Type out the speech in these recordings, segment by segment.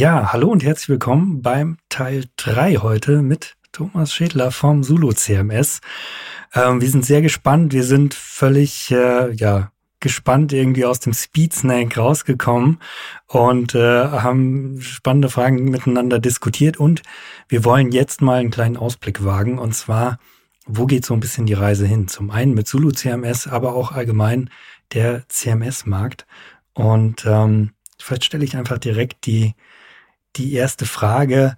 Ja, hallo und herzlich willkommen beim Teil 3 heute mit Thomas Schädler vom Zulu CMS. Wir sind sehr gespannt. Wir sind völlig gespannt irgendwie aus dem Speed Snake rausgekommen und haben spannende Fragen miteinander diskutiert. Und wir wollen jetzt mal einen kleinen Ausblick wagen. Und zwar, wo geht so ein bisschen die Reise hin? Zum einen mit Zulu CMS, aber auch allgemein der CMS-Markt. Und vielleicht stelle ich einfach direkt die erste Frage.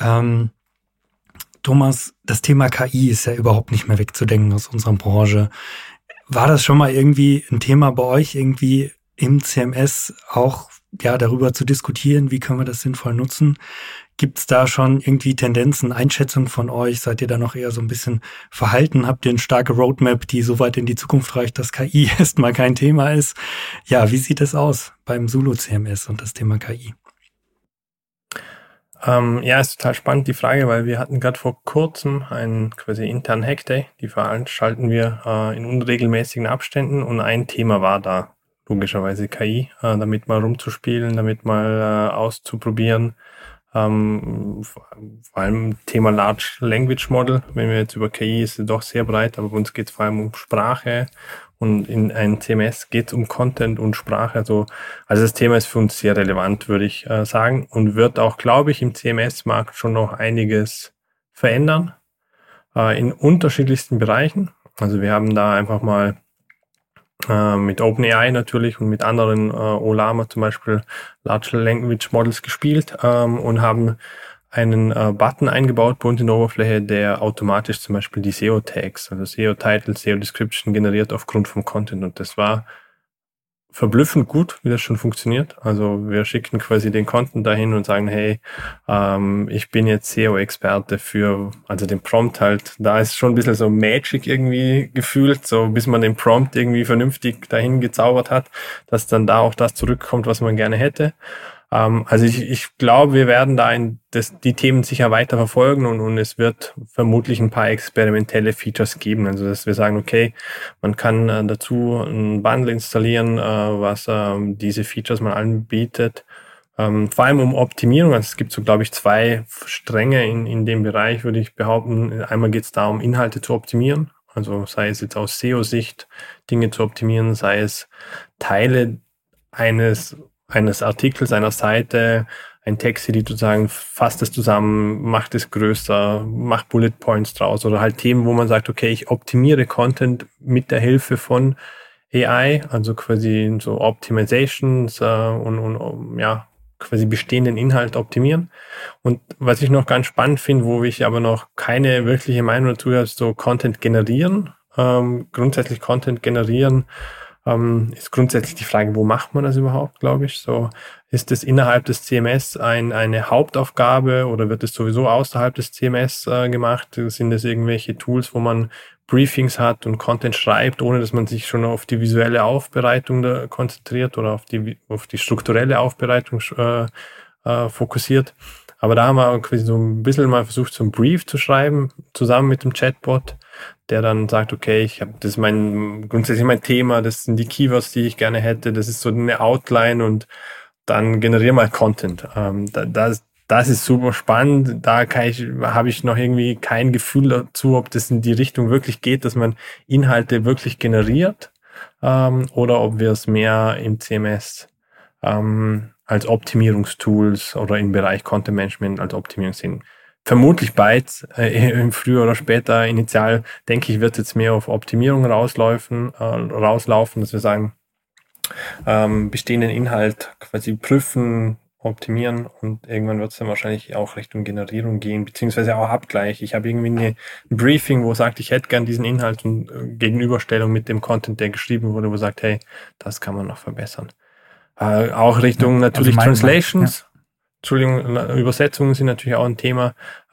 Thomas, das Thema KI ist ja überhaupt nicht mehr wegzudenken aus unserer Branche. War das schon mal irgendwie ein Thema bei euch, irgendwie im CMS auch darüber zu diskutieren, wie können wir das sinnvoll nutzen? Gibt es da schon irgendwie Tendenzen, Einschätzungen von euch? Seid ihr da noch eher so ein bisschen verhalten? Habt ihr eine starke Roadmap, die so weit in die Zukunft reicht, dass KI erstmal kein Thema ist? Ja, wie sieht es aus beim Zulu CMS und das Thema KI? Ist total spannend, die Frage, weil wir hatten gerade vor kurzem einen quasi internen Hackday, die veranstalten wir in unregelmäßigen Abständen und ein Thema war da logischerweise KI, damit mal rumzuspielen, damit mal auszuprobieren. Vor allem Thema Large Language Model, wenn wir jetzt über KI ist es doch sehr breit, aber bei uns geht es vor allem um Sprache und in einem CMS geht es um Content und Sprache. Also das Thema ist für uns sehr relevant, würde ich sagen, und wird auch, glaube ich, im CMS-Markt schon noch einiges verändern in unterschiedlichsten Bereichen. Also wir haben da einfach mal mit OpenAI natürlich und mit anderen Ollama zum Beispiel Large Language Models gespielt und haben einen Button eingebaut bei uns in der Oberfläche, der automatisch zum Beispiel die SEO-Tags, also SEO-Title, SEO-Description generiert aufgrund vom Content. Und das war verblüffend gut, wie das schon funktioniert. Also wir schicken quasi den Content dahin und sagen, hey, ich bin jetzt SEO-Experte also den Prompt halt, da ist schon ein bisschen so Magic irgendwie gefühlt, so bis man den Prompt irgendwie vernünftig dahin gezaubert hat, dass dann da auch das zurückkommt, was man gerne hätte. Ich glaube, wir werden da die Themen sicher weiter verfolgen und es wird vermutlich ein paar experimentelle Features geben. Also dass wir sagen, okay, man kann dazu ein Bundle installieren, was diese Features mal anbietet. Vor allem um Optimierung. Also es gibt so, glaube ich, zwei Stränge in dem Bereich, würde ich behaupten. Einmal geht es darum, Inhalte zu optimieren. Also sei es jetzt aus SEO-Sicht Dinge zu optimieren, sei es Teile eines Artikels, einer Seite, ein Text-Edit sozusagen, fasst es zusammen, macht es größer, macht Bullet Points draus oder halt Themen, wo man sagt, okay, ich optimiere Content mit der Hilfe von AI, also quasi so Optimizations und quasi bestehenden Inhalt optimieren. Und was ich noch ganz spannend finde, wo ich aber noch keine wirkliche Meinung dazu habe, ist so Content generieren, grundsätzlich Content generieren, ist grundsätzlich die Frage, wo macht man das überhaupt, glaube ich. So, ist es innerhalb des CMS eine Hauptaufgabe oder wird es sowieso außerhalb des CMS gemacht? Sind es irgendwelche Tools, wo man Briefings hat und Content schreibt, ohne dass man sich schon auf die visuelle Aufbereitung da konzentriert oder auf die strukturelle Aufbereitung fokussiert? Aber da haben wir quasi so ein bisschen mal versucht, so einen Brief zu schreiben, zusammen mit dem Chatbot, der dann sagt, okay, das ist grundsätzlich mein Thema, das sind die Keywords, die ich gerne hätte, das ist so eine Outline und dann generiere mal Content. Das ist super spannend. Da habe ich noch irgendwie kein Gefühl dazu, ob das in die Richtung wirklich geht, dass man Inhalte wirklich generiert, oder ob wir es mehr im CMS als Optimierungstools oder im Bereich Content Management als Optimierung sehen. Vermutlich beides, früher oder später. Initial, denke ich, wird jetzt mehr auf Optimierung rauslaufen, dass wir sagen, bestehenden Inhalt quasi prüfen, optimieren und irgendwann wird es dann wahrscheinlich auch Richtung Generierung gehen, beziehungsweise auch Abgleich. Ich habe irgendwie ein Briefing, wo sagt, ich hätte gern diesen Inhalt und Gegenüberstellung mit dem Content, der geschrieben wurde, wo sagt, hey, das kann man noch verbessern. Auch Richtung natürlich Translations. Entschuldigung, Übersetzungen sind natürlich auch ein Thema,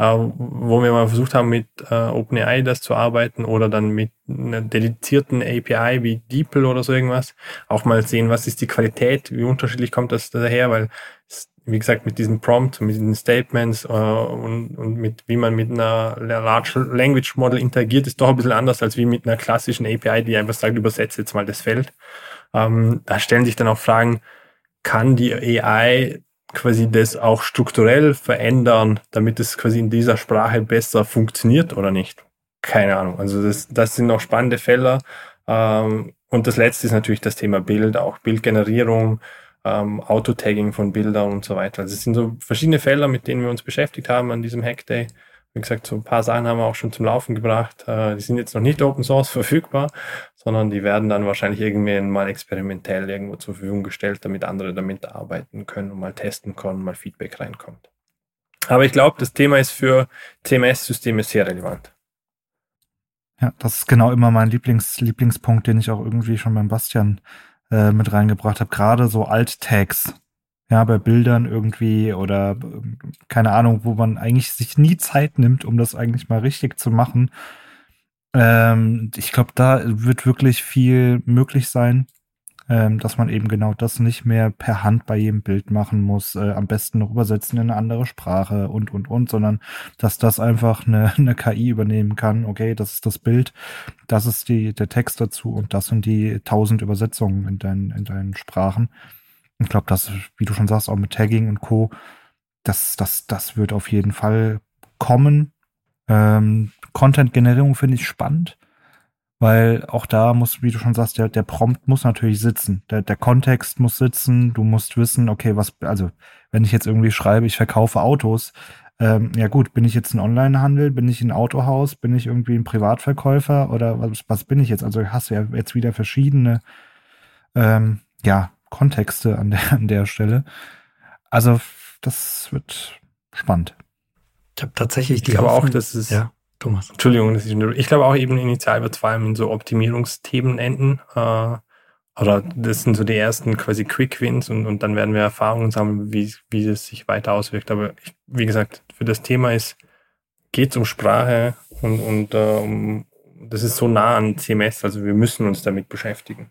wo wir mal versucht haben, mit OpenAI das zu arbeiten oder dann mit einer dedizierten API wie DeepL oder so irgendwas. Auch mal sehen, was ist die Qualität, wie unterschiedlich kommt das daher, weil, wie gesagt, mit diesen Prompts, mit diesen Statements und mit wie man mit einer Large Language Model interagiert, ist doch ein bisschen anders als wie mit einer klassischen API, die einfach sagt, übersetze jetzt mal das Feld. Da stellen sich dann auch Fragen, kann die AI quasi das auch strukturell verändern, damit es quasi in dieser Sprache besser funktioniert oder nicht? Keine Ahnung. Also das sind noch spannende Felder. Und das letzte ist natürlich das Thema Bild, auch Bildgenerierung, Auto-Tagging von Bildern und so weiter. Also es sind so verschiedene Felder, mit denen wir uns beschäftigt haben an diesem Hackday. Wie gesagt, so ein paar Sachen haben wir auch schon zum Laufen gebracht. Die sind jetzt noch nicht Open Source verfügbar, sondern die werden dann wahrscheinlich irgendwann mal experimentell irgendwo zur Verfügung gestellt, damit andere damit arbeiten können und mal testen können, mal Feedback reinkommt. Aber ich glaube, das Thema ist für CMS-Systeme sehr relevant. Ja, das ist genau immer mein Lieblingspunkt, den ich auch irgendwie schon beim Bastian mit reingebracht habe. Gerade so Alt-Tags. Ja, bei Bildern irgendwie oder keine Ahnung, wo man eigentlich sich nie Zeit nimmt, um das eigentlich mal richtig zu machen. Ich glaube, da wird wirklich viel möglich sein, dass man eben genau das nicht mehr per Hand bei jedem Bild machen muss, am besten noch übersetzen in eine andere Sprache und, sondern dass das einfach eine KI übernehmen kann. Okay, das ist das Bild, das ist der Text dazu und das sind die 1000 Übersetzungen in deinen Sprachen. Ich glaube, das, wie du schon sagst, auch mit Tagging und Co., das wird auf jeden Fall kommen. Content-Generierung finde ich spannend, weil auch da muss, wie du schon sagst, der Prompt muss natürlich sitzen. Der Kontext muss sitzen. Du musst wissen, okay, also wenn ich jetzt irgendwie schreibe, ich verkaufe Autos, ja gut, bin ich jetzt ein Onlinehandel, bin ich ein Autohaus, bin ich irgendwie ein Privatverkäufer oder was bin ich jetzt? Also hast du ja jetzt wieder verschiedene, Kontexte an der Stelle. Also das wird spannend. Ich habe tatsächlich die Hoffnung, auch, dass es ja, Thomas. Entschuldigung, ich glaube auch eben initial wird es vor allem in so Optimierungsthemen enden. Oder das sind so die ersten quasi Quick Wins und dann werden wir Erfahrungen sammeln, wie es sich weiter auswirkt. Aber wie gesagt, für das Thema geht es um Sprache und das ist so nah an CMS, also wir müssen uns damit beschäftigen.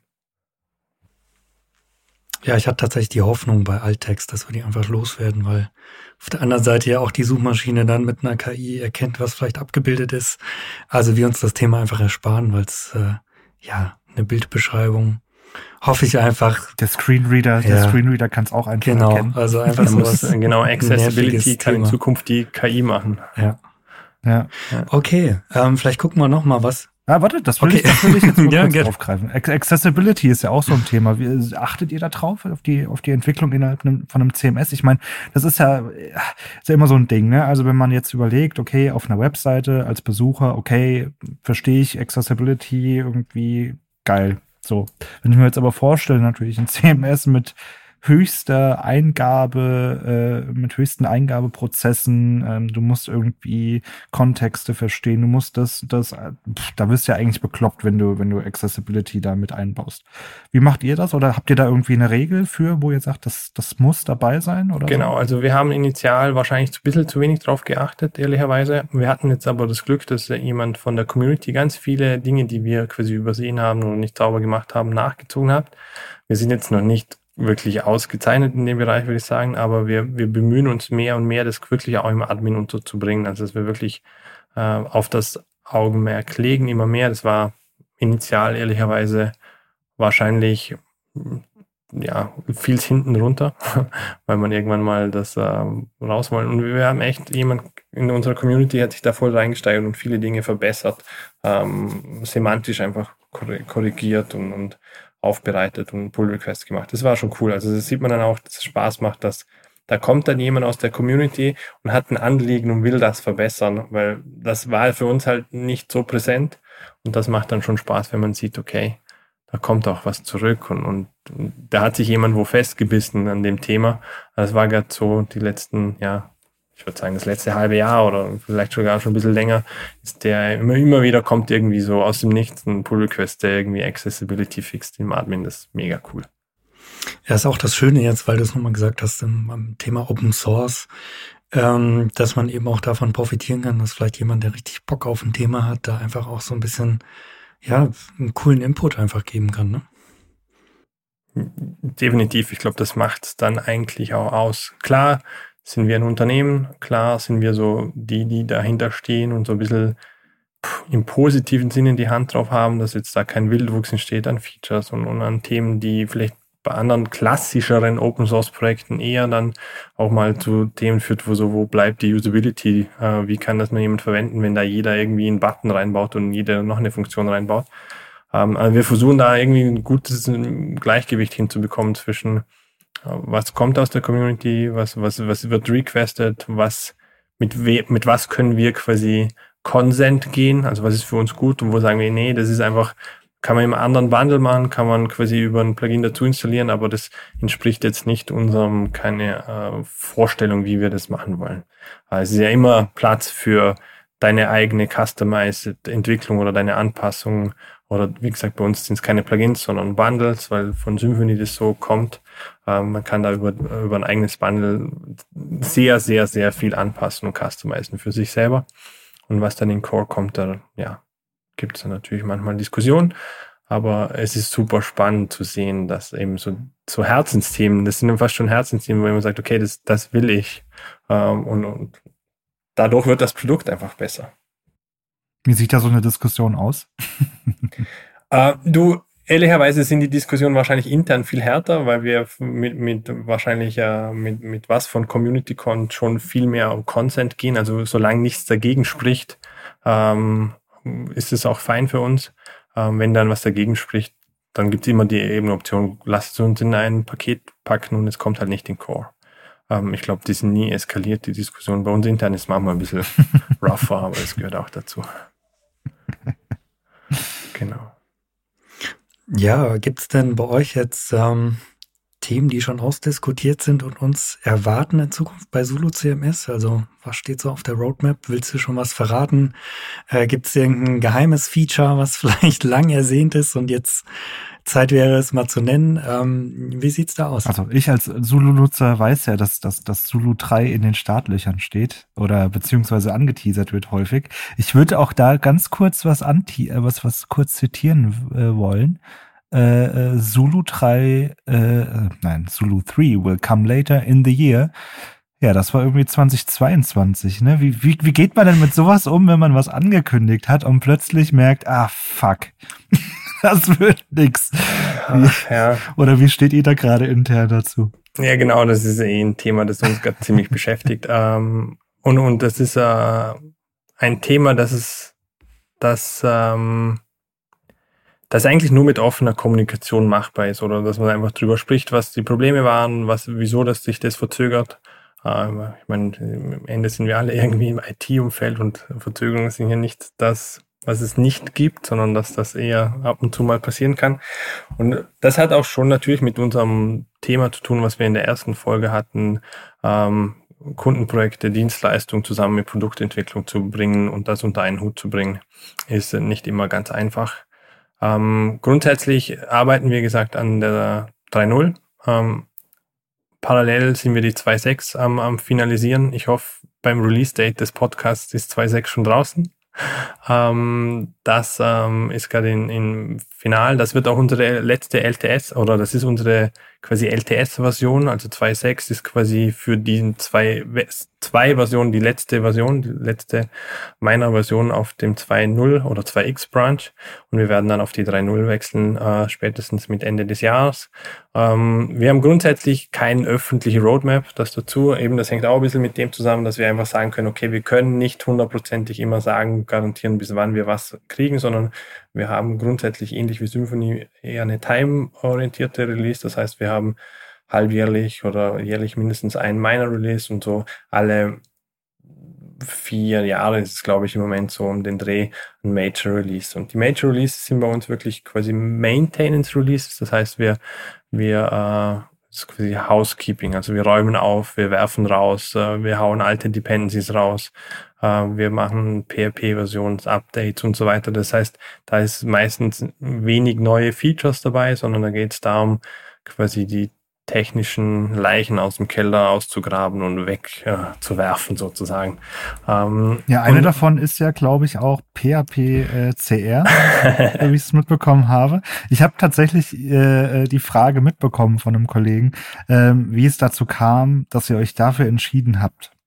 Ja, ich hatte tatsächlich die Hoffnung bei Alttext, dass wir die einfach loswerden, weil auf der anderen Seite ja auch die Suchmaschine dann mit einer KI erkennt, was vielleicht abgebildet ist. Also wir uns das Thema einfach ersparen, weil es eine Bildbeschreibung, hoffe ich einfach. Der Screenreader kann es auch einfach erkennen. Genau, also einfach sowas. Genau, Accessibility kann in Zukunft die KI machen. Ja. Okay, vielleicht gucken wir noch mal was. Warte, das will ich jetzt mal kurz aufgreifen. Accessibility ist ja auch so ein Thema. Wie achtet ihr da drauf, auf die Entwicklung innerhalb von einem CMS? Ich meine, das ist ja immer so ein Ding, ne? Also wenn man jetzt überlegt, okay, auf einer Webseite als Besucher, okay, verstehe ich Accessibility irgendwie geil. So. Wenn ich mir jetzt aber vorstelle, natürlich ein CMS mit höchsten Eingabeprozessen, du musst irgendwie Kontexte verstehen, du musst da wirst du ja eigentlich bekloppt, wenn du Accessibility da mit einbaust. Wie macht ihr das? Oder habt ihr da irgendwie eine Regel für, wo ihr sagt, das muss dabei sein? Oder genau, so? Also wir haben initial wahrscheinlich ein bisschen zu wenig drauf geachtet, ehrlicherweise. Wir hatten jetzt aber das Glück, dass jemand von der Community ganz viele Dinge, die wir quasi übersehen haben und nicht sauber gemacht haben, nachgezogen hat. Wir sind jetzt noch nicht wirklich ausgezeichnet in dem Bereich, würde ich sagen, aber wir bemühen uns mehr und mehr, das wirklich auch im Admin unterzubringen, also dass wir wirklich auf das Augenmerk legen, immer mehr. Das war initial ehrlicherweise wahrscheinlich viel hinten runter, weil man irgendwann mal das raus wollen. Und wir haben echt jemand in unserer Community hat sich da voll reingesteigert und viele Dinge verbessert, semantisch einfach korrigiert und aufbereitet und Pull-Requests gemacht. Das war schon cool. Also das sieht man dann auch, dass es Spaß macht, dass da kommt dann jemand aus der Community und hat ein Anliegen und will das verbessern, weil das war für uns halt nicht so präsent und das macht dann schon Spaß, wenn man sieht, okay, da kommt auch was zurück und da hat sich jemand wo festgebissen an dem Thema. Das war gerade so die letzten, ich würde sagen, das letzte halbe Jahr oder vielleicht sogar schon ein bisschen länger, ist der immer wieder kommt irgendwie so aus dem Nichts ein Pull-Request, der irgendwie Accessibility fixt im Admin. Das ist mega cool. Ja, ist auch das Schöne jetzt, weil du es nochmal gesagt hast, am Thema Open Source, dass man eben auch davon profitieren kann, dass vielleicht jemand, der richtig Bock auf ein Thema hat, da einfach auch so ein bisschen, einen coolen Input einfach geben kann, ne? Definitiv. Ich glaube, das macht es dann eigentlich auch aus. Klar, sind wir ein Unternehmen, klar sind wir so die dahinter stehen und so ein bisschen im positiven Sinne die Hand drauf haben, dass jetzt da kein Wildwuchs entsteht an Features und an Themen, die vielleicht bei anderen klassischeren Open-Source-Projekten eher dann auch mal zu Themen führt, wo bleibt die Usability, wie kann das mal jemand verwenden, wenn da jeder irgendwie einen Button reinbaut und jeder noch eine Funktion reinbaut. Also wir versuchen da irgendwie ein gutes Gleichgewicht hinzubekommen zwischen was kommt aus der Community, was wird requested, mit was können wir quasi Consent gehen, also was ist für uns gut und wo sagen wir, nee, das ist einfach, kann man im anderen Bundle machen, kann man quasi über ein Plugin dazu installieren, aber das entspricht jetzt nicht unserem, keine Vorstellung, wie wir das machen wollen. Also es ist ja immer Platz für deine eigene Customized Entwicklung oder deine Anpassung oder wie gesagt, bei uns sind es keine Plugins, sondern Bundles, weil von Symfony das so kommt. Man kann da über ein eigenes Bundle sehr, sehr, sehr viel anpassen und customizen für sich selber. Und was dann in Core kommt, da gibt es dann natürlich manchmal Diskussionen, aber es ist super spannend zu sehen, dass eben so Herzensthemen, das sind dann fast schon Herzensthemen, wo man sagt, okay, das will ich. Und dadurch wird das Produkt einfach besser. Wie sieht da so eine Diskussion aus? Ehrlicherweise sind die Diskussionen wahrscheinlich intern viel härter, weil wir mit was von CommunityCon schon viel mehr um Consent gehen. Also solange nichts dagegen spricht, ist es auch fein für uns. Wenn dann was dagegen spricht, dann gibt es immer die eben Option, lasst es uns in ein Paket packen und es kommt halt nicht in Core. Ich glaube, die sind nie eskaliert, die Diskussion. Bei uns intern ist manchmal ein bisschen rougher, aber es gehört auch dazu. Genau. Ja, gibt's denn bei euch jetzt Themen, die schon ausdiskutiert sind und uns erwarten in Zukunft bei Zulu CMS? Also was steht so auf der Roadmap? Willst du schon was verraten? Gibt's irgendein geheimes Feature, was vielleicht lang ersehnt ist und jetzt Zeit wäre, es mal zu nennen? Wie sieht's da aus? Also ich als Zulu-Nutzer weiß ja, dass Zulu 3 in den Startlöchern steht oder beziehungsweise angeteasert wird häufig. Ich würde auch da ganz kurz was kurz zitieren wollen. Zulu 3 will come later in the year. Ja, das war irgendwie 2022, ne? Wie geht man denn mit sowas um, wenn man was angekündigt hat und plötzlich merkt, fuck, das wird nix. Ja. Oder wie steht ihr da gerade intern dazu? Ja, genau, das ist ein Thema, das uns gerade ziemlich beschäftigt. Und das ist ein Thema, das eigentlich nur mit offener Kommunikation machbar ist oder dass man einfach drüber spricht, was die Probleme waren, wieso dass sich das verzögert. Ich meine, am Ende sind wir alle irgendwie im IT-Umfeld und Verzögerungen sind ja nicht das, was es nicht gibt, sondern dass das eher ab und zu mal passieren kann. Und das hat auch schon natürlich mit unserem Thema zu tun, was wir in der ersten Folge hatten, Kundenprojekte, Dienstleistungen zusammen mit Produktentwicklung zu bringen und das unter einen Hut zu bringen, ist nicht immer ganz einfach. Grundsätzlich arbeiten wir, wie gesagt, an der 3.0. Parallel sind wir die 2.6 am Finalisieren. Ich hoffe, beim Release-Date des Podcasts ist 2.6 schon draußen. Das ist gerade in Final. Das wird auch unsere letzte LTS oder das ist unsere quasi LTS-Version. Also 2.6 ist quasi für die zwei Versionen die letzte meiner Version auf dem 2.0 oder 2X Branch. Und wir werden dann auf die 3.0 wechseln, spätestens mit Ende des Jahres. Wir haben grundsätzlich keine öffentliche Roadmap, das dazu. Eben, das hängt auch ein bisschen mit dem zusammen, dass wir einfach sagen können, okay, wir können nicht hundertprozentig immer garantieren, bis wann wir was kriegen, sondern wir haben grundsätzlich ähnlich wie Symfony eher eine time-orientierte Release. Das heißt, wir haben halbjährlich oder jährlich mindestens ein Minor-Release und so alle 4 Jahre ist es, glaube ich, im Moment so um den Dreh ein Major-Release. Und die Major-Releases sind bei uns wirklich quasi Maintenance-Releases. Das heißt, das ist quasi Housekeeping. Also wir räumen auf, wir werfen raus, wir hauen alte Dependencies raus, wir machen PHP-Versions-Updates und so weiter. Das heißt, da ist meistens wenig neue Features dabei, sondern da geht es darum, quasi die technischen Leichen aus dem Keller auszugraben und wegzuwerfen sozusagen. Eine davon ist ja, glaube ich, auch PHP CR, wie ich es mitbekommen habe. Ich habe tatsächlich die Frage mitbekommen von einem Kollegen, wie es dazu kam, dass ihr euch dafür entschieden habt.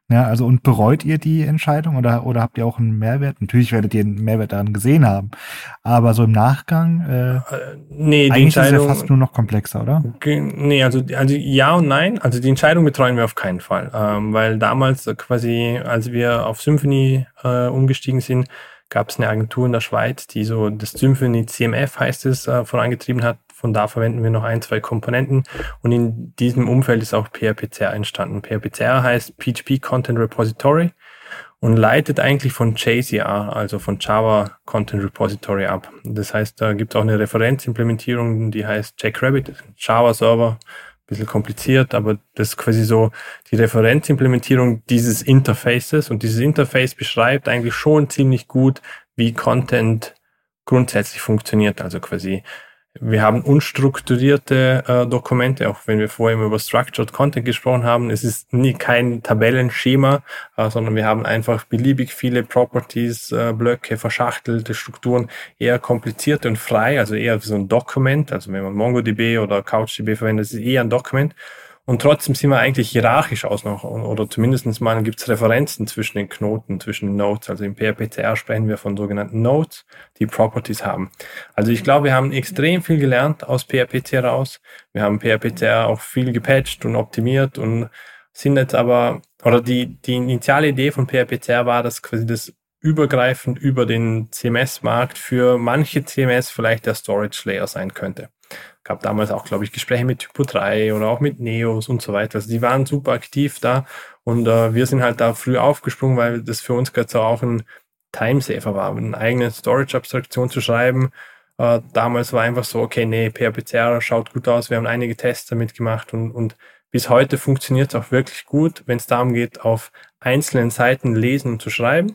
Ja, also und bereut ihr die Entscheidung oder habt ihr auch einen Mehrwert? Natürlich werdet ihr einen Mehrwert daran gesehen haben, aber so im Nachgang, Nee, die eigentlich ist es ja Entscheidung, fast nur noch komplexer, oder? nee, also ja und nein. Also die Entscheidung betreuen wir auf keinen Fall, weil damals quasi, als wir auf Symfony umgestiegen sind, gab es eine Agentur in der Schweiz, die so das Symfony CMF heißt es, vorangetrieben hat. Von da verwenden wir noch 1, 2 Komponenten und in diesem Umfeld ist auch PHP-CR entstanden. PHP-CR heißt PHP Content Repository und leitet eigentlich von JCR, also von Java Content Repository ab. Das heißt, da gibt es auch eine Referenzimplementierung, die heißt Jackrabbit, Java Server, bisschen kompliziert, aber das ist quasi so die Referenzimplementierung dieses Interfaces und dieses Interface beschreibt eigentlich schon ziemlich gut, wie Content grundsätzlich funktioniert. Also quasi wir haben unstrukturierte Dokumente, auch wenn wir vorher immer über Structured Content gesprochen haben. Es ist kein Tabellenschema, sondern wir haben einfach beliebig viele Properties, Blöcke, verschachtelte Strukturen, eher kompliziert und frei, also eher so ein Dokument. Also wenn man MongoDB oder CouchDB verwendet, ist es eher ein Dokument. Und trotzdem sind wir eigentlich hierarchisch aus noch, oder zumindest mal gibt es Referenzen zwischen den Knoten, zwischen den Nodes. Also im PHP-CR sprechen wir von sogenannten Nodes, die Properties haben. Also ich glaube, wir haben extrem viel gelernt aus PHP-CR raus. Wir haben PHP-CR auch viel gepatcht und optimiert und sind jetzt aber, oder die initiale Idee von PHP-CR war, dass quasi das übergreifend über den CMS-Markt für manche CMS vielleicht der Storage-Layer sein könnte. Gab damals auch, glaube ich, Gespräche mit Typo 3 oder auch mit Neos und so weiter. Also die waren super aktiv da und wir sind halt da früh aufgesprungen, weil das für uns gerade so auch ein Timesaver war, eine eigene Storage-Abstraktion zu schreiben. Damals war einfach so, okay, nee, PHP-CR schaut gut aus, wir haben einige Tests damit gemacht und bis heute funktioniert es auch wirklich gut, wenn es darum geht, auf einzelnen Seiten lesen und zu schreiben.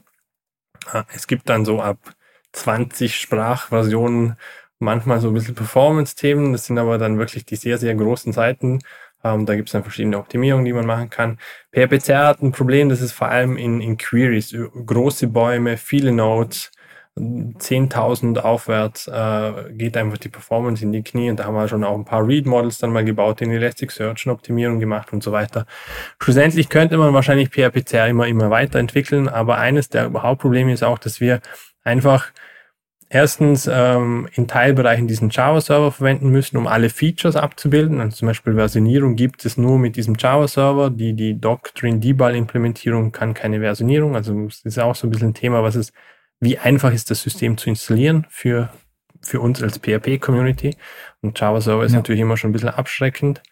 Es gibt dann so ab 20 Sprachversionen manchmal so ein bisschen Performance-Themen. Das sind aber dann wirklich die sehr, sehr großen Seiten. Da gibt es dann verschiedene Optimierungen, die man machen kann. PHP-CR hat ein Problem, das ist vor allem in Queries. Große Bäume, viele Nodes, 10.000 aufwärts geht einfach die Performance in die Knie. Und da haben wir schon auch ein paar Read-Models dann mal gebaut, in Elasticsearch eine Optimierung gemacht und so weiter. Schlussendlich könnte man wahrscheinlich PHP-CR immer weiterentwickeln, aber eines der Hauptprobleme ist auch, dass wir einfach erstens in Teilbereichen diesen Java-Server verwenden müssen, um alle Features abzubilden. Also zum Beispiel Versionierung gibt es nur mit diesem Java-Server. Die Doctrine-Debug-Implementierung kann keine Versionierung. Also es ist auch so ein bisschen ein Thema, wie einfach ist das System zu installieren für uns als PHP-Community. Und Java-Server ist natürlich immer schon ein bisschen abschreckend.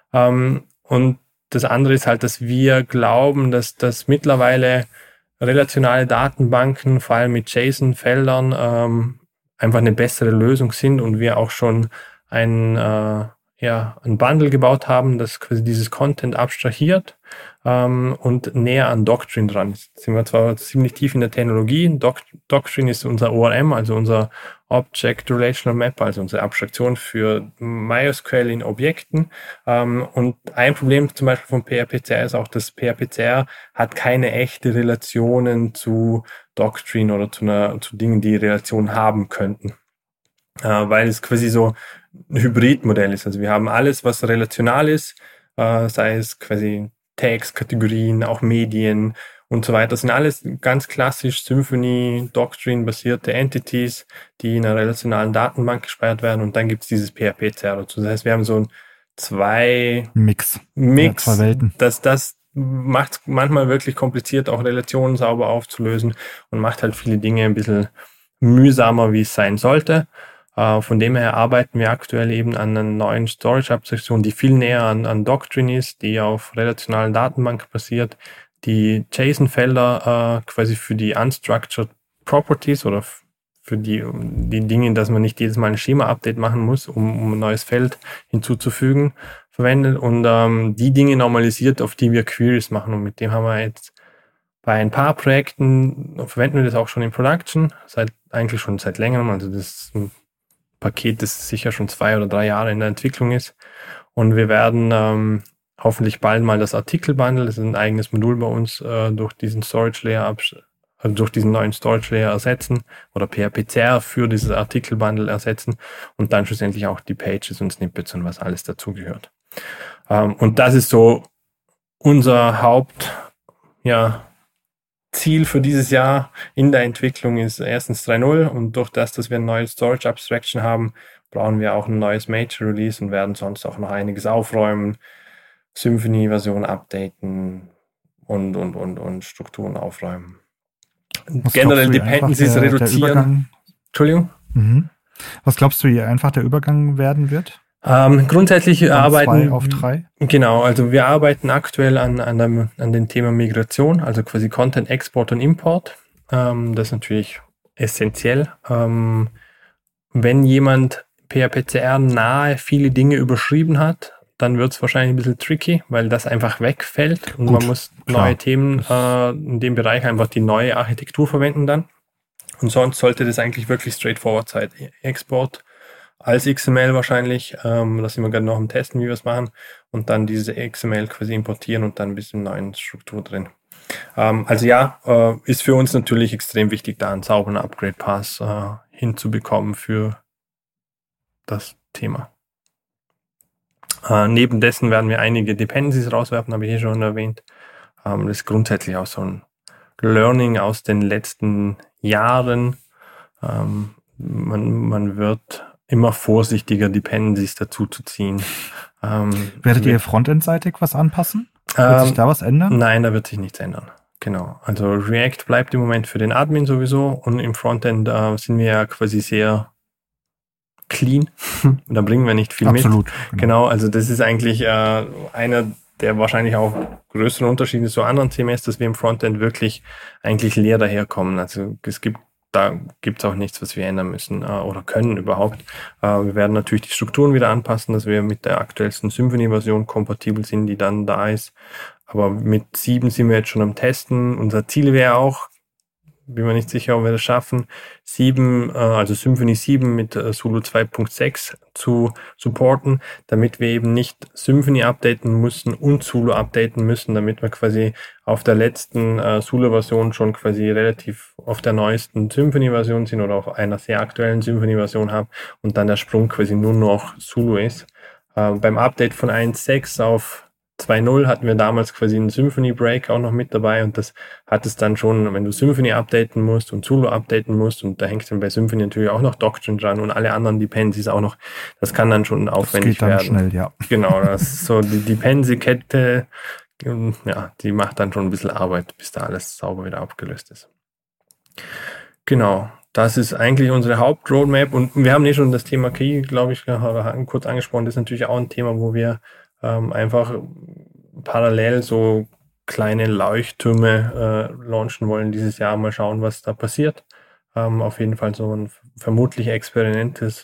Und das andere ist halt, dass wir glauben, dass das mittlerweile relationale Datenbanken, vor allem mit JSON-Feldern, einfach eine bessere Lösung sind und wir auch schon ein Bundle gebaut haben, das quasi dieses Content abstrahiert und näher an Doctrine dran ist. Jetzt sind wir zwar ziemlich tief in der Technologie. Doctrine ist unser ORM, also unser Object Relational Map, also unsere Abstraktion für MySQL in Objekten. Und ein Problem zum Beispiel von PHP-CR ist auch, dass PHP-CR hat keine echte Relationen zu Doctrine oder zu Dingen, die Relationen haben könnten. Weil es quasi so ein Hybridmodell ist. Also wir haben alles, was relational ist, sei es quasi Tags, Kategorien, auch Medien und so weiter. Das sind alles ganz klassisch Symfony, Doctrine-basierte Entities, die in einer relationalen Datenbank gespeichert werden und dann gibt es dieses PHP-CR dazu. Das heißt, wir haben so ein Mix. Ja, zwei Welten. Das macht es manchmal wirklich kompliziert, auch Relationen sauber aufzulösen und macht halt viele Dinge ein bisschen mühsamer, wie es sein sollte. Von dem her arbeiten wir aktuell eben an einer neuen Storage-Abstraktion, die viel näher an Doctrine ist, die auf relationalen Datenbanken basiert, die JSON-Felder quasi für die unstructured Properties oder für die Dinge, dass man nicht jedes Mal ein Schema-Update machen muss, um ein neues Feld hinzuzufügen, verwendet und die Dinge normalisiert, auf die wir Queries machen. Und mit dem haben wir jetzt bei ein paar Projekten, verwenden wir das auch schon in Production, eigentlich schon seit längerem, also das ist ein Paket, das sicher schon 2 oder 3 Jahre in der Entwicklung ist. Und wir werden hoffentlich bald mal das Artikel-Bundle, das ist ein eigenes Modul bei uns, durch diesen durch diesen neuen Storage-Layer ersetzen oder PHP-CR für dieses Artikel-Bundle ersetzen und dann schlussendlich auch die Pages und Snippets und was alles dazugehört. Und das ist so unser Ziel für dieses Jahr in der Entwicklung ist erstens 3.0 und durch das, dass wir ein neues Storage Abstraction haben, brauchen wir auch ein neues Major Release und werden sonst auch noch einiges aufräumen, Symfony-Version updaten und Strukturen aufräumen. Generell Dependencies reduzieren. Entschuldigung? Was glaubst du, wie einfach der Übergang werden wird? Grundsätzlich Von arbeiten 2 auf 3? Genau, also wir arbeiten aktuell an dem Thema Migration, also quasi Content Export und Import. Das ist natürlich essentiell. Wenn jemand PHP-CR nahe viele Dinge überschrieben hat, dann wird es wahrscheinlich ein bisschen tricky, weil das einfach wegfällt und man muss neue Themen in dem Bereich einfach die neue Architektur verwenden dann. Und sonst sollte das eigentlich wirklich straightforward sein. Export als XML wahrscheinlich, da sind wir gerade noch am Testen, wie wir es machen, und dann diese XML quasi importieren und dann ein bisschen neuen Struktur drin. Ist für uns natürlich extrem wichtig, da einen sauberen Upgrade-Pass hinzubekommen für das Thema. Neben dessen werden wir einige Dependencies rauswerfen, habe ich schon erwähnt. Das ist grundsätzlich auch so ein Learning aus den letzten Jahren. Man wird immer vorsichtiger, Dependencies dazu zu ziehen. Werdet ihr frontendseitig was anpassen? Wird sich da was ändern? Nein, da wird sich nichts ändern. Genau. Also React bleibt im Moment für den Admin sowieso und im Frontend sind wir ja quasi sehr clean. Da bringen wir nicht viel Absolut, mit. Genau, also das ist eigentlich einer der wahrscheinlich auch größeren Unterschiede zu anderen CMS, dass wir im Frontend wirklich eigentlich leer daherkommen. Also da gibt's auch nichts, was wir ändern müssen oder können überhaupt. Wir werden natürlich die Strukturen wieder anpassen, dass wir mit der aktuellsten Symfony-Version kompatibel sind, die dann da ist. Aber mit 7 sind wir jetzt schon am Testen. Unser Ziel wäre auch, bin mir nicht sicher, ob wir das schaffen, also Symfony 7 mit Zulu 2.6 zu supporten, damit wir eben nicht Symfony updaten müssen und Zulu updaten müssen, damit wir quasi auf der letzten Zulu-Version schon quasi relativ auf der neuesten Symfony-Version sind oder auf einer sehr aktuellen Symfony-Version haben und dann der Sprung quasi nur noch Zulu ist. Beim Update von 1.6 auf 2.0 hatten wir damals quasi einen Symfony Break auch noch mit dabei und das hat es dann schon, wenn du Symfony updaten musst und Zulu updaten musst und da hängt dann bei Symfony natürlich auch noch Doctrine dran und alle anderen Dependencies auch noch, das kann dann schon aufwendig werden. Das geht dann schnell, ja. Genau, das ist so die Dependency-Kette, ja, die macht dann schon ein bisschen Arbeit, bis da alles sauber wieder abgelöst ist. Genau. Das ist eigentlich unsere Hauptroadmap und wir haben schon das Thema KI, glaube ich, kurz angesprochen. Das ist natürlich auch ein Thema, wo wir einfach parallel so kleine Leuchttürme launchen wollen dieses Jahr. Mal schauen, was da passiert. Auf jeden Fall so ein vermutlich experimentelles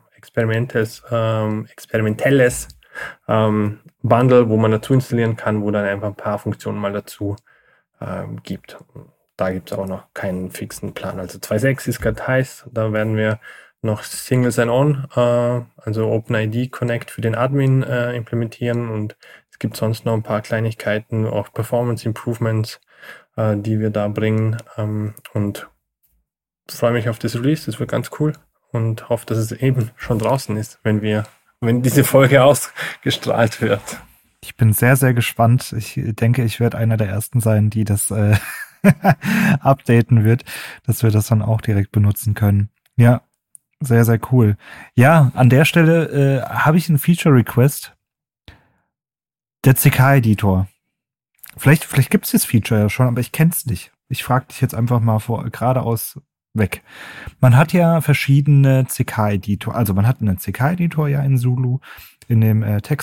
Bundle, wo man dazu installieren kann, wo dann einfach ein paar Funktionen mal dazu gibt. Da gibt es auch noch keinen fixen Plan. Also 2.6 ist gerade heiß, da werden wir noch Single Sign-On, also OpenID Connect für den Admin implementieren und es gibt sonst noch ein paar Kleinigkeiten, auch Performance Improvements, die wir da bringen und freue mich auf das Release, das wird ganz cool und hoffe, dass es eben schon draußen ist, wenn diese Folge ausgestrahlt wird. Ich bin sehr, sehr gespannt. Ich denke, ich werde einer der Ersten sein, die das updaten wird, dass wir das dann auch direkt benutzen können. Ja, sehr, sehr cool. Ja, an der Stelle habe ich einen Feature-Request. Der CK-Editor. Vielleicht gibt es das Feature ja schon, aber ich kenne es nicht. Ich frage dich jetzt einfach mal geradeaus weg. Man hat ja verschiedene CK-Editor. Also man hat einen CK-Editor ja in Zulu, in dem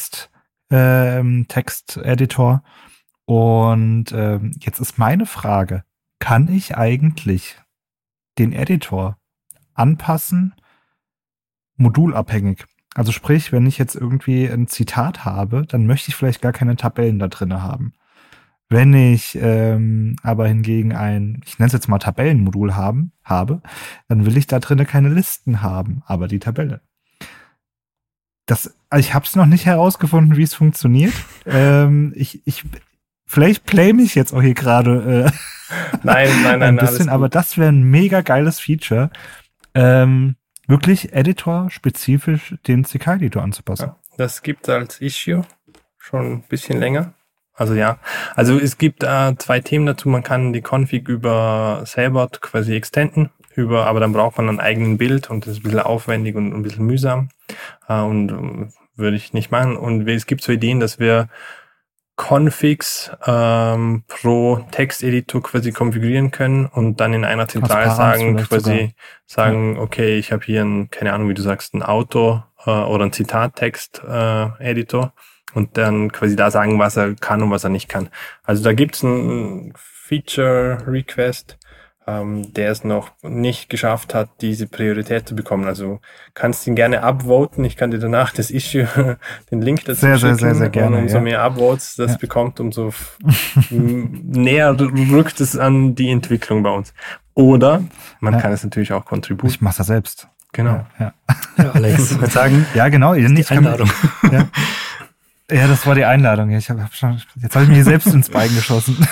Text-Editor. Und jetzt ist meine Frage, kann ich eigentlich den Editor anpassen, modulabhängig? Also sprich, wenn ich jetzt irgendwie ein Zitat habe, dann möchte ich vielleicht gar keine Tabellen da drin haben. Wenn ich aber hingegen ich nenne es jetzt mal Tabellenmodul habe, dann will ich da drin keine Listen haben, aber die Tabelle. Ich habe es noch nicht herausgefunden, wie es funktioniert. Vielleicht blame ich jetzt auch hier gerade nein, ein bisschen, aber das wäre ein mega geiles Feature. Wirklich Editor-spezifisch den CK-Editor anzupassen. Ja, das gibt es als Issue schon ein bisschen länger. Also ja, also es gibt 2 Themen dazu. Man kann die Config über Sailbot quasi extenden, aber dann braucht man einen eigenen Bild und das ist ein bisschen aufwendig und ein bisschen mühsam und würde ich nicht machen. Und es gibt so Ideen, dass wir Configs pro Texteditor quasi konfigurieren können und dann in einer Zentrale sagen, okay, ich habe hier keine Ahnung, wie du sagst, ein Auto oder ein Zitattext-Editor und dann quasi da sagen, was er kann und was er nicht kann. Also da gibt's einen Feature-Request, der es noch nicht geschafft hat, diese Priorität zu bekommen. Also kannst ihn gerne upvoten. Ich kann dir danach das Issue, den Link dazu schicken. Sehr gerne. Und umso mehr Upvotes das bekommt, umso näher rückt es an die Entwicklung bei uns. Oder man kann es natürlich auch contributen. Ich mach's ja selbst. Genau. Ja, Alex, ich würde sagen, ja, genau. die Einladung. Ja, das war die Einladung. Jetzt habe ich mich selbst ins Bein geschossen.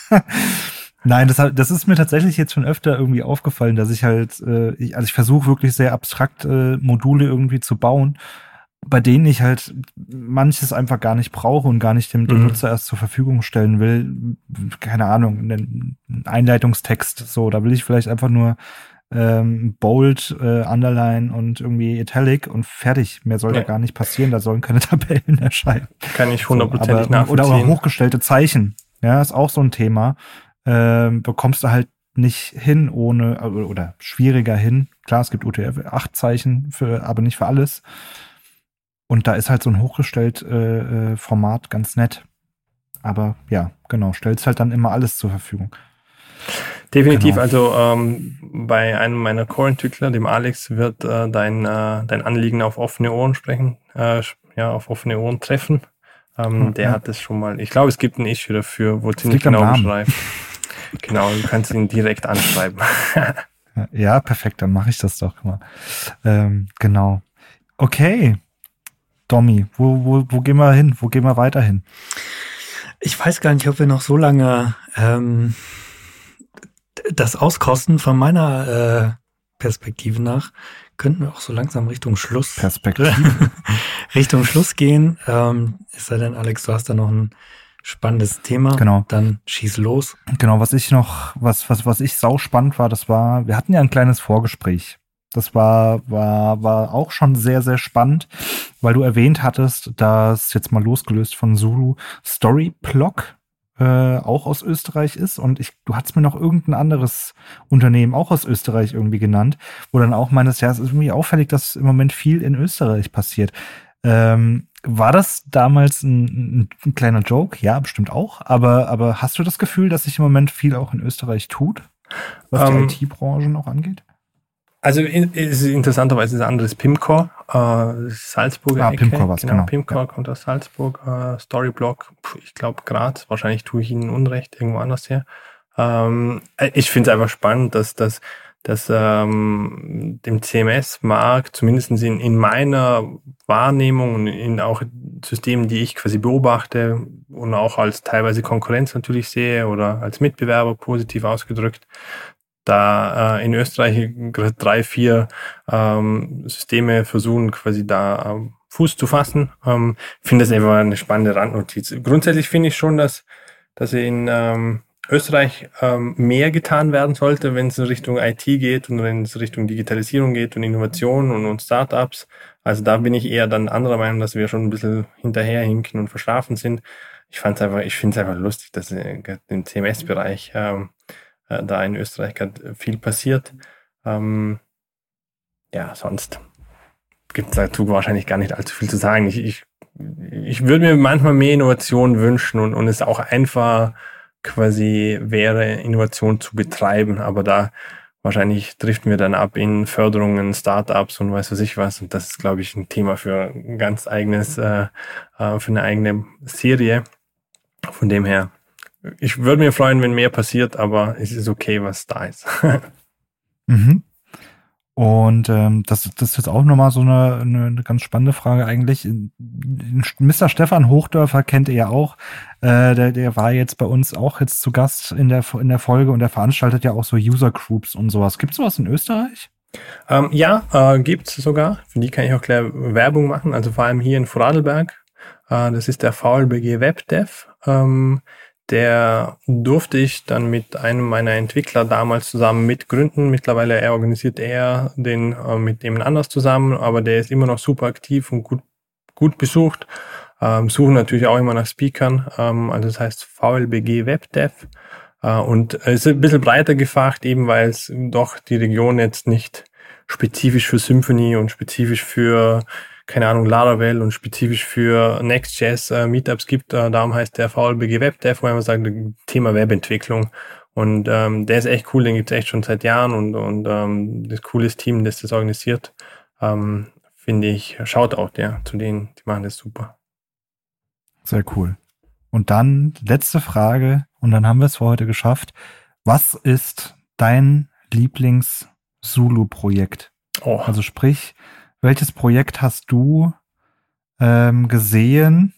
Nein, das ist mir tatsächlich jetzt schon öfter irgendwie aufgefallen, dass ich halt, ich versuche wirklich sehr abstrakt Module irgendwie zu bauen, bei denen ich halt manches einfach gar nicht brauche und gar nicht dem Nutzer erst zur Verfügung stellen will. Keine Ahnung, einen Einleitungstext, so, da will ich vielleicht einfach nur Bold, Underline und irgendwie Italic und fertig. Mehr soll da gar nicht passieren, da sollen keine Tabellen erscheinen. Kann ich 100% nachvollziehen. Oder hochgestellte Zeichen, ja, ist auch so ein Thema. Bekommst du halt nicht hin oder schwieriger hin. Klar, es gibt UTF-8-Zeichen, aber nicht für alles. Und da ist halt so ein hochgestellt Format ganz nett. Aber ja, genau, stellst halt dann immer alles zur Verfügung. Definitiv, genau. Also bei einem meiner Core-Entwickler, dem Alex, wird dein Anliegen auf offene Ohren auf offene Ohren treffen. Der hat es schon mal, ich glaube, es gibt ein Issue dafür, wo ziemlich genau beschreibt. Genau, du kannst ihn direkt anschreiben. Ja, perfekt, dann mache ich das doch mal. Genau. Okay, Domi, wo gehen wir hin? Wo gehen wir weiter hin? Ich weiß gar nicht, ob wir noch so lange das auskosten. Von meiner Perspektive nach könnten wir auch so langsam Richtung Schluss Richtung Schluss gehen. Es sei denn, Alex, du hast da noch ein spannendes Thema. Genau. Dann schieß los. Genau, was ich sau spannend war, wir hatten ja ein kleines Vorgespräch. Das war auch schon sehr, sehr spannend, weil du erwähnt hattest, dass jetzt mal losgelöst von Zulu Storyblok auch aus Österreich ist und du hattest mir noch irgendein anderes Unternehmen auch aus Österreich irgendwie genannt, wo dann auch meintest, ja, es ist irgendwie auffällig, dass im Moment viel in Österreich passiert. War das damals ein kleiner Joke? Ja, bestimmt auch. Aber hast du das Gefühl, dass sich im Moment viel auch in Österreich tut, was die IT-Branche noch angeht? Also ist interessanterweise ein anderes Pimcore, Salzburger Ecke. Pimcore war's, genau. Pimcore kommt aus Salzburg, Storyblok, ich glaube Graz, wahrscheinlich tue ich ihnen Unrecht, irgendwo anders her. Ich finde es einfach spannend, dass dem CMS-Markt, zumindest in meiner Wahrnehmung und in auch Systemen, die ich quasi beobachte und auch als teilweise Konkurrenz natürlich sehe oder als Mitbewerber positiv ausgedrückt, da in Österreich gerade 3, 4 Systeme versuchen quasi da Fuß zu fassen. Finde das einfach eine spannende Randnotiz. Grundsätzlich finde ich schon, dass in Österreich mehr getan werden sollte, wenn es in Richtung IT geht und wenn es Richtung Digitalisierung geht und Innovation und Startups. Also da bin ich eher dann anderer Meinung, dass wir schon ein bisschen hinterherhinken und verschlafen sind. Ich finde es einfach lustig, dass im CMS-Bereich da in Österreich gerade viel passiert. Sonst gibt es dazu wahrscheinlich gar nicht allzu viel zu sagen. Ich würde mir manchmal mehr Innovation wünschen und es auch einfach quasi wäre, Innovation zu betreiben, aber da wahrscheinlich driften wir dann ab in Förderungen, Startups und weiß ich was. Und das ist, glaube ich, ein Thema für ein ganz eigenes, für eine eigene Serie. Von dem her, ich würde mir freuen, wenn mehr passiert, aber es ist okay, was da ist. Mhm. Und das ist jetzt auch nochmal so eine ganz spannende Frage eigentlich. Mr. Stefan Hochdörfer kennt ihr ja auch. Der war jetzt bei uns auch jetzt zu Gast in der Folge und der veranstaltet ja auch so User Groups und sowas. Gibt es sowas in Österreich? Gibt's sogar. Für die kann ich auch gleich Werbung machen. Also vor allem hier in Vorarlberg Das ist der VLBG WebDev. Der durfte ich dann mit einem meiner Entwickler damals zusammen mitgründen. Mittlerweile organisiert er den mit jemand anders zusammen, aber der ist immer noch super aktiv und gut besucht. Suchen natürlich auch immer nach Speakern. Also das heißt VLBG WebDev. Und es ist ein bisschen breiter gefasst, eben weil es doch die Region jetzt nicht spezifisch für Symfony und spezifisch für, keine Ahnung, Laravel und spezifisch für Next.js Meetups gibt. Darum heißt der VLBG WebDev, wo man sagt, Thema Webentwicklung. Und der ist echt cool, den gibt es echt schon seit Jahren und das cooles Team, das organisiert, finde ich, Shoutout, ja, zu denen, die machen das super. Sehr cool. Und dann letzte Frage, und dann haben wir es für heute geschafft. Was ist dein Lieblings-Zulu-Projekt? Oh. Also sprich, welches Projekt hast du gesehen,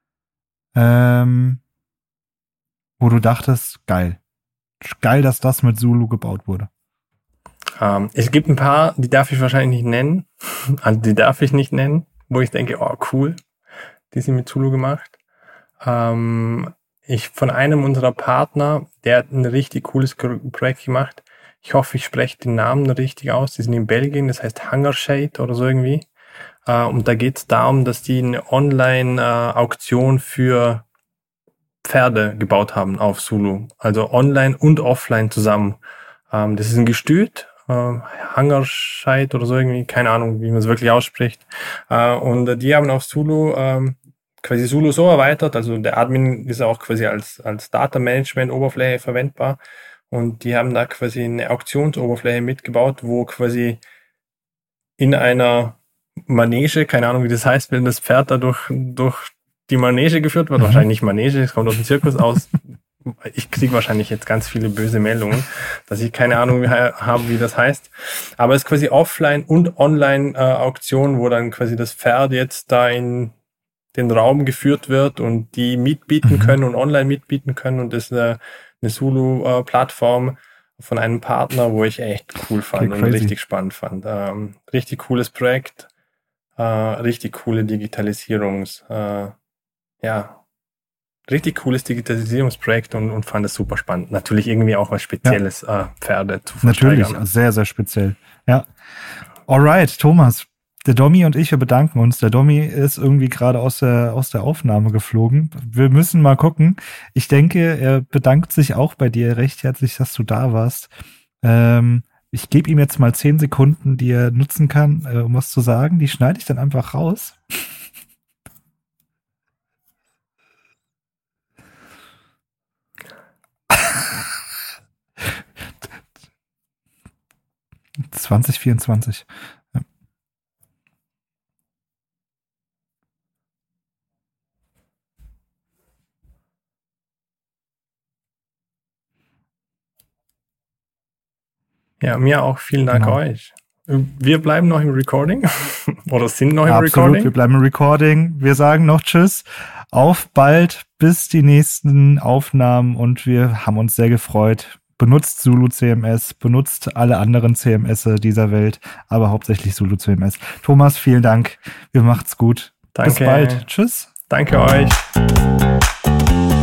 wo du dachtest, geil, dass das mit Zulu gebaut wurde? Es gibt ein paar, die darf ich wahrscheinlich nicht nennen. Also die darf ich nicht nennen, wo ich denke, oh cool, die sind mit Zulu gemacht. Von einem unserer Partner, der hat ein richtig cooles Projekt gemacht. Ich hoffe, ich spreche den Namen richtig aus. Die sind in Belgien, das heißt Hungershade oder so irgendwie. Und da geht es darum, dass die eine Online-Auktion für Pferde gebaut haben auf Zulu. Also online und offline zusammen. Das ist ein Gestüt, Hungershade oder so irgendwie, keine Ahnung, wie man es wirklich ausspricht. Und die haben auf Zulu quasi Zulu so erweitert, also der Admin ist auch quasi als Data-Management-Oberfläche verwendbar und die haben da quasi eine Auktionsoberfläche mitgebaut, wo quasi in einer Manege, keine Ahnung wie das heißt, wenn das Pferd da durch die Manege geführt wird, wahrscheinlich nicht Manege, es kommt aus dem Zirkus aus, ich kriege wahrscheinlich jetzt ganz viele böse Meldungen, dass ich keine Ahnung habe, wie das heißt, aber es ist quasi Offline- und Online-Auktion, wo dann quasi das Pferd jetzt da in den Raum geführt wird und die mitbieten können und online mitbieten können und das ist eine Zulu-Plattform von einem Partner, wo ich echt cool fand und richtig spannend fand. Richtig cooles Projekt, richtig coole richtig cooles Digitalisierungsprojekt und fand es super spannend. Natürlich irgendwie auch was Spezielles, Pferde zu versteigern. Natürlich, sehr, sehr speziell. Ja. Alright, Thomas. Der Domi und ich, wir bedanken uns. Der Domi ist irgendwie gerade aus der Aufnahme geflogen. Wir müssen mal gucken. Ich denke, er bedankt sich auch bei dir recht herzlich, dass du da warst. Ich gebe ihm jetzt mal 10 Sekunden, die er nutzen kann, um was zu sagen. Die schneide ich dann einfach raus. (2024) Ja, mir auch. Vielen Dank euch. Wir bleiben noch im Recording. Oder sind noch im Recording. Absolut, wir bleiben im Recording. Wir sagen noch Tschüss. Auf bald, bis die nächsten Aufnahmen. Und wir haben uns sehr gefreut. Benutzt Zulu CMS, benutzt alle anderen CMS dieser Welt, aber hauptsächlich Zulu CMS. Thomas, vielen Dank. Wir macht's gut. Danke. Bis bald. Tschüss. Danke euch.